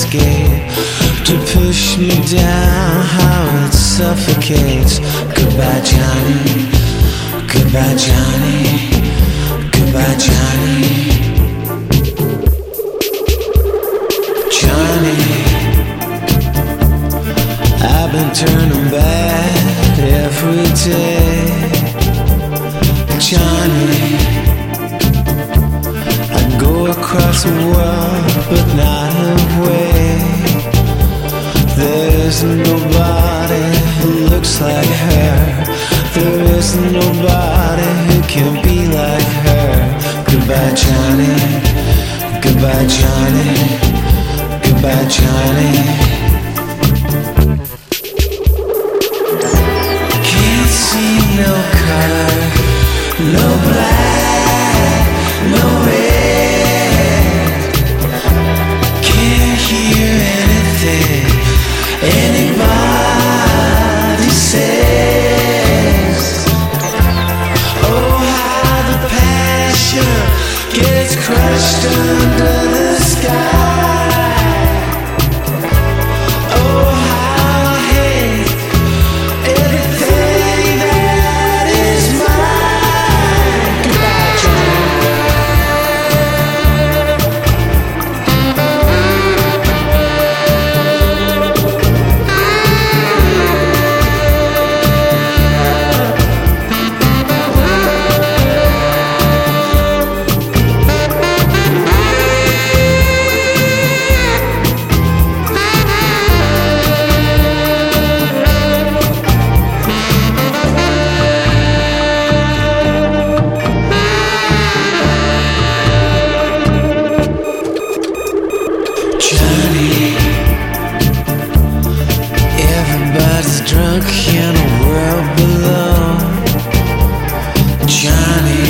escape, to push me down, how it suffocates. Goodbye, Johnny. Goodbye, Johnny. Goodbye, Johnny. Johnny, I've been turning bad every day. Johnny, I go across the world, but not away. There's nobody who looks like her. There is nobody who can be like her. Goodbye, Johnny. Goodbye, Johnny. Goodbye, Johnny. Can't see no color, no black, no red. Can't hear anything anybody says. Oh, how the passion gets crushed under the sky. Oh, how I hate everything that is mine. Goodbye, Johnny. Johnny, everybody's drunk in a world below. Johnny,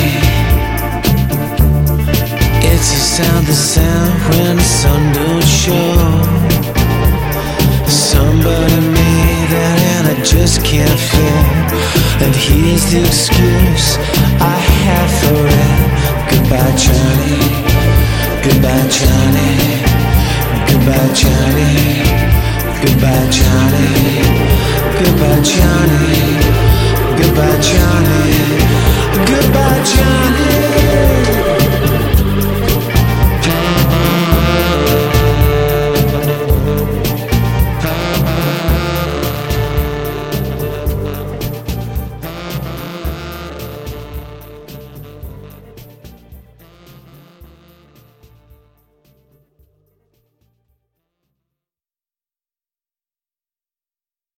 it's the sound when the sun don't show. Somebody made that and I just can't feel. And here's the excuse I have for it. Goodbye, Johnny. Goodbye, Johnny. Goodbye, Johnny. Goodbye, Johnny. Goodbye, Johnny. Goodbye, Johnny. Goodbye.